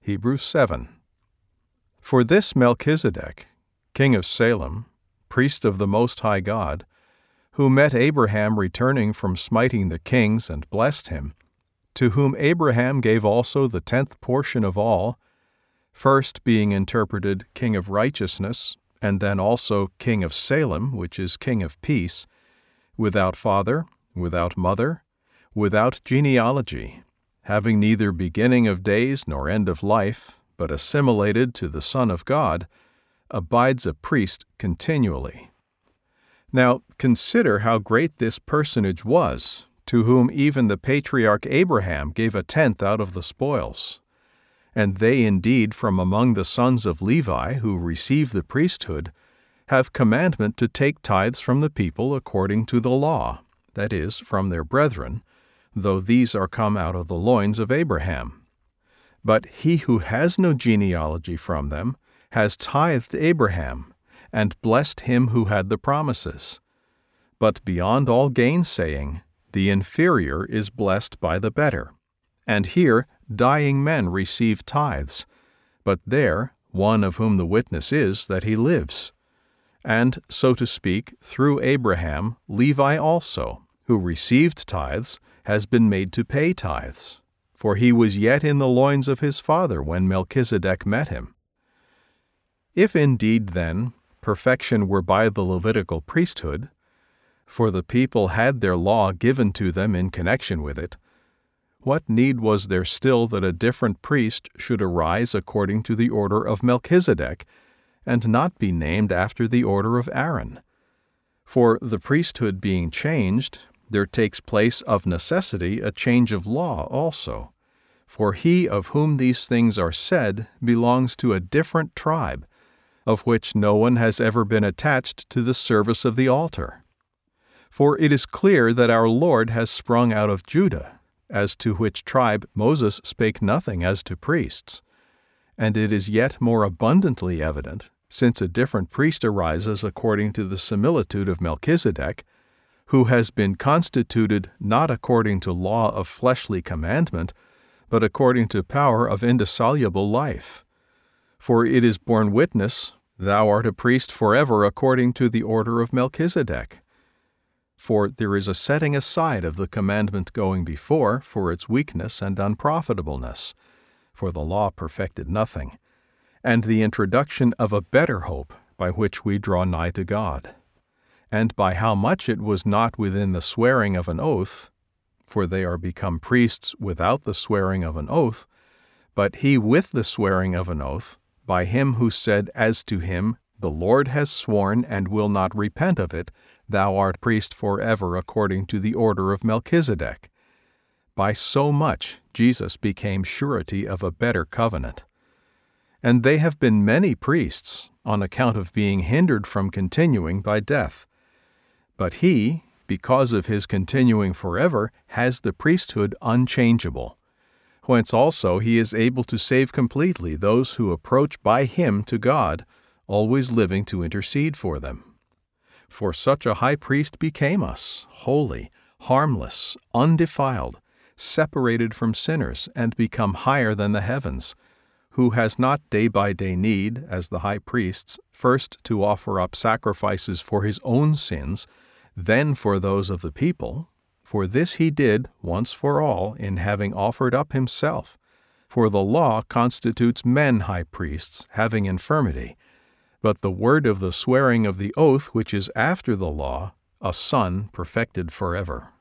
Hebrews 7. For this Melchizedek, king of Salem, priest of the Most High God, who met Abraham returning from smiting the kings and blessed him, to whom Abraham gave also the 10th portion of all, first being interpreted King of Righteousness, and then also King of Salem, which is King of Peace, without father, without mother, without genealogy, having neither beginning of days nor end of life, but assimilated to the Son of God, abides a priest continually. Now consider how great this personage was, to whom even the patriarch Abraham gave a 10th out of the spoils. And they indeed from among the sons of Levi, who receive the priesthood, have commandment to take tithes from the people according to the law, that is, from their brethren, though these are come out of the loins of Abraham. But he who has no genealogy from them has tithed Abraham, and blessed him who had the promises. But beyond all gainsaying, the inferior is blessed by the better. And here dying men receive tithes, but there one of whom the witness is that he lives. And, so to speak, through Abraham, Levi also, who received tithes, has been made to pay tithes, for he was yet in the loins of his father when Melchizedek met him. If indeed, then, perfection were by the Levitical priesthood, for the people had their law given to them in connection with it, what need was there still that a different priest should arise according to the order of Melchizedek, and not be named after the order of Aaron? For the priesthood being changed, there takes place of necessity a change of law also. For he of whom these things are said belongs to a different tribe, of which no one has ever been attached to the service of the altar. For it is clear that our Lord has sprung out of Judah, as to which tribe Moses spake nothing as to priests. And it is yet more abundantly evident, since a different priest arises according to the similitude of Melchizedek, who has been constituted not according to law of fleshly commandment, but according to power of indissoluble life. For it is borne witness, Thou art a priest forever according to the order of Melchizedek. For there is a setting aside of the commandment going before for its weakness and unprofitableness, for the law perfected nothing, and the introduction of a better hope by which we draw nigh to God. And by how much it was not within the swearing of an oath, for they are become priests without the swearing of an oath, but he with the swearing of an oath, by him who said as to him, The Lord has sworn and will not repent of it, Thou art priest forever according to the order of Melchizedek. By so much Jesus became surety of a better covenant. And they have been many priests, on account of being hindered from continuing by death. But he, because of his continuing forever, has the priesthood unchangeable, whence also he is able to save completely those who approach by him to God, always living to intercede for them. For such a high priest became us, holy, harmless, undefiled, separated from sinners, and become higher than the heavens, who has not day by day need, as the high priests, first to offer up sacrifices for his own sins, then for those of the people. For this he did once for all in having offered up himself. For the law constitutes men high priests, having infirmity, but the word of the swearing of the oath which is after the law, a son perfected forever.